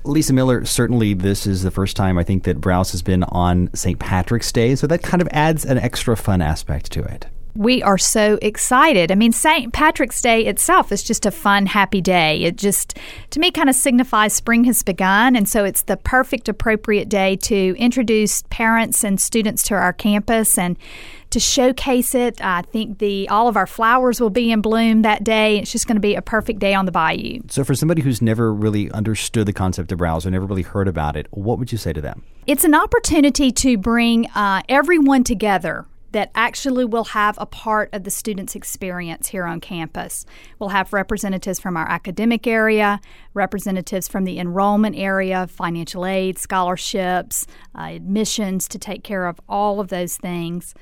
Lisa Miller, certainly this is the first time I think that Browse has been on St. Patrick's Day, so that kind of adds an extra fun aspect to it. We are so excited. I mean, St. Patrick's Day itself is just a fun, happy day. It just, to me, kind of signifies spring has begun, and so it's the perfect, appropriate day to introduce parents and students to our campus and to showcase it. I think all of our flowers will be in bloom that day. It's just going to be a perfect day on the bayou. So for somebody who's never really understood the concept of Browse or never really heard about it, what would you say to them? It's an opportunity to bring everyone together that actually will have a part of the student's experience here on campus. We'll have representatives from our academic area, representatives from the enrollment area, financial aid, scholarships, admissions to take care of all of those things.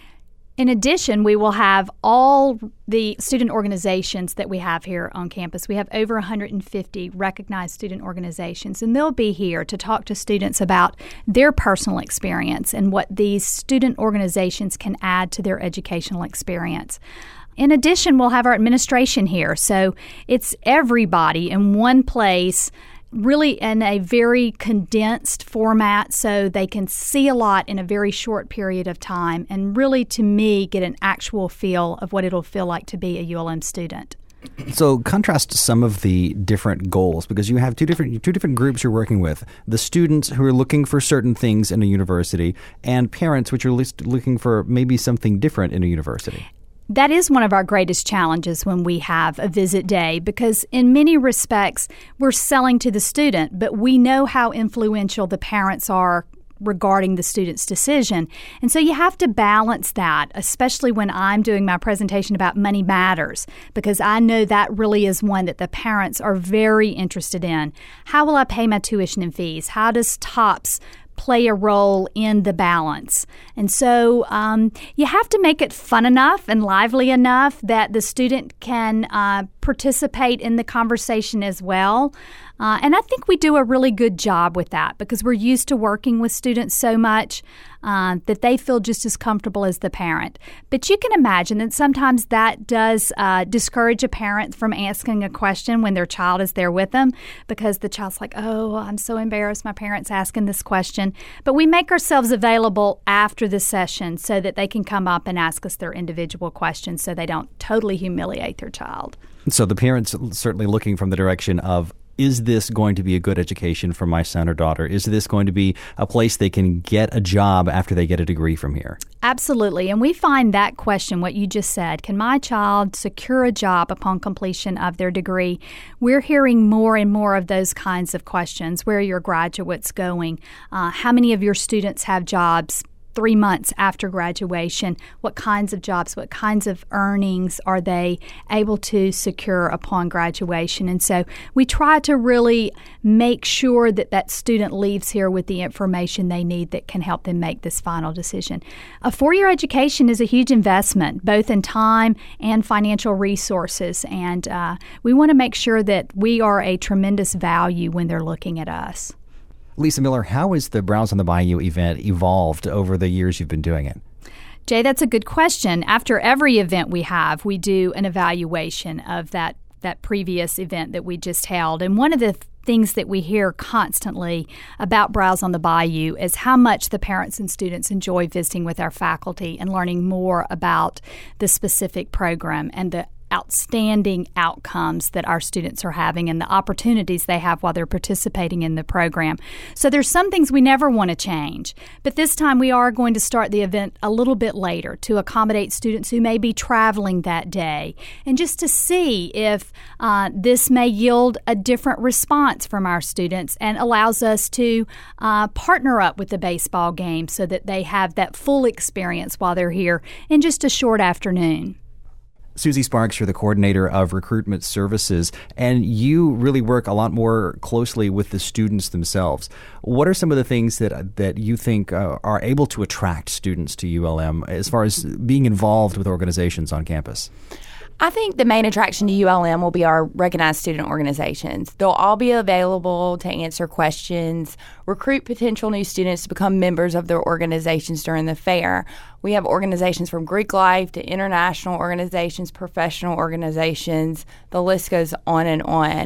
In addition, we will have all the student organizations that we have here on campus. We have over 150 recognized student organizations, and they'll be here to talk to students about their personal experience and what these student organizations can add to their educational experience. In addition, we'll have our administration here, so it's everybody in one place, really in a very condensed format so they can see a lot in a very short period of time and really, to me, get an actual feel of what it'll feel like to be a ULM student. So contrast some of the different goals, because you have two different groups you're working with. The students who are looking for certain things in a university and parents which are looking for maybe something different in a university. That is one of our greatest challenges when we have a visit day, because in many respects, we're selling to the student, but we know how influential the parents are regarding the student's decision. And so you have to balance that, especially when I'm doing my presentation about Money Matters, because I know that really is one that the parents are very interested in. How will I pay my tuition and fees? How does TOPS play a role in the balance? And so you have to make it fun enough and lively enough that the student can participate in the conversation as well. And I think we do a really good job with that because we're used to working with students so much that they feel just as comfortable as the parent. But you can imagine that sometimes that does discourage a parent from asking a question when their child is there with them, because the child's like, oh, I'm so embarrassed my parent's asking this question. But we make ourselves available after the session so that they can come up and ask us their individual questions so they don't totally humiliate their child. So the parents certainly looking from the direction of, is this going to be a good education for my son or daughter? Is this going to be a place they can get a job after they get a degree from here? Absolutely. And we find that question, what you just said, can my child secure a job upon completion of their degree? We're hearing more and more of those kinds of questions. Where are your graduates going? How many of your students have jobs 3 months after graduation? What kinds of jobs, what kinds of earnings are they able to secure upon graduation? And so we try to really make sure that that student leaves here with the information they need that can help them make this final decision. A four-year education is a huge investment, both in time and financial resources, and we want to make sure that we are a tremendous value when they're looking at us. Lisa Miller, how has the Browse on the Bayou event evolved over the years you've been doing it? Jay, that's a good question. After every event we have, we do an evaluation of that previous event that we just held. And one of the things that we hear constantly about Browse on the Bayou is how much the parents and students enjoy visiting with our faculty and learning more about the specific program and the outstanding outcomes that our students are having and the opportunities they have while they're participating in the program. So there's some things we never want to change, but this time we are going to start the event a little bit later to accommodate students who may be traveling that day, and just to see if this may yield a different response from our students and allows us to partner up with the baseball game so that they have that full experience while they're here in just a short afternoon. Susie Sparks, you're the coordinator of recruitment services, and you really work a lot more closely with the students themselves. What are some of the things that you think are able to attract students to ULM as far as being involved with organizations on campus? I think the main attraction to ULM will be our recognized student organizations. They'll all be available to answer questions, recruit potential new students to become members of their organizations during the fair. We have organizations from Greek life to international organizations, professional organizations. The list goes on and on.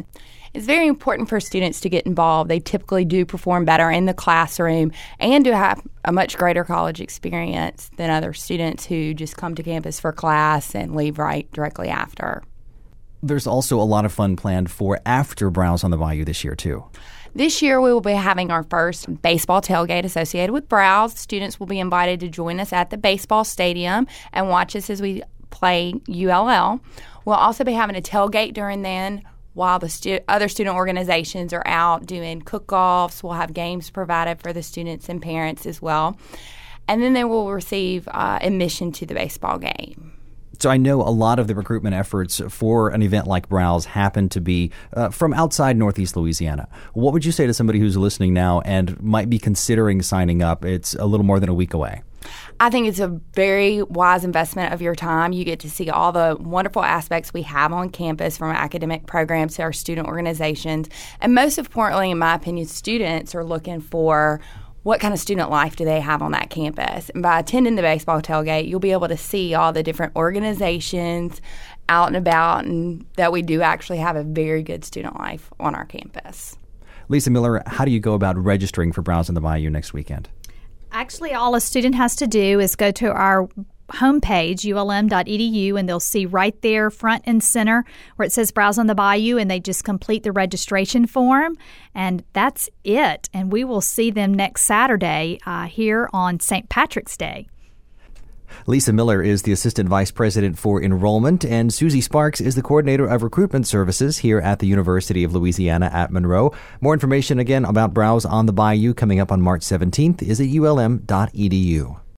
It's very important for students to get involved. They typically do perform better in the classroom and do have a much greater college experience than other students who just come to campus for class and leave right directly after. There's also a lot of fun planned for after Browse on the Bayou this year, too. This year, we will be having our first baseball tailgate associated with Browse. Students will be invited to join us at the baseball stadium and watch us as we play ULL. We'll also be having a tailgate during then while the other student organizations are out doing cook-offs. We'll have games provided for the students and parents as well. And then they will receive admission to the baseball game. So I know a lot of the recruitment efforts for an event like Browse happen to be from outside Northeast Louisiana. What would you say to somebody who's listening now and might be considering signing up? It's a little more than a week away. I think it's a very wise investment of your time. You get to see all the wonderful aspects we have on campus, from academic programs to our student organizations. And most importantly, in my opinion, students are looking for what kind of student life do they have on that campus. And by attending the baseball tailgate, you'll be able to see all the different organizations out and about, and that we do actually have a very good student life on our campus. Lisa Miller, how do you go about registering for Browse on the Bayou next weekend? Actually, all a student has to do is go to our homepage, ulm.edu, and they'll see right there front and center where it says Browse on the Bayou, and they just complete the registration form, and that's it. And we will see them next Saturday here on St. Patrick's Day. Lisa Miller is the Assistant Vice President for Enrollment, and Susie Sparks is the Coordinator of Recruitment Services here at the University of Louisiana at Monroe. More information again about Browse on the Bayou coming up on March 17th is at ulm.edu.